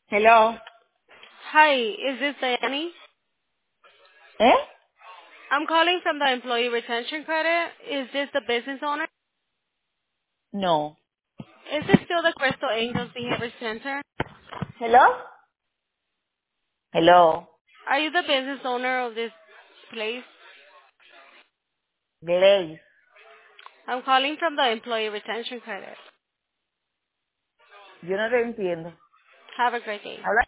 Hello. Hi, is this Diane? ¿Eh? I'm calling from the Employee Retention Credit. Is this the business owner? No. Is this still the Crystal Angels Behavior Center? Hello. Hello. Are you the business owner of this place? Glaze. I'm calling from the Employee Retention Credit. Yo no te entiendo. Have a great day. Habla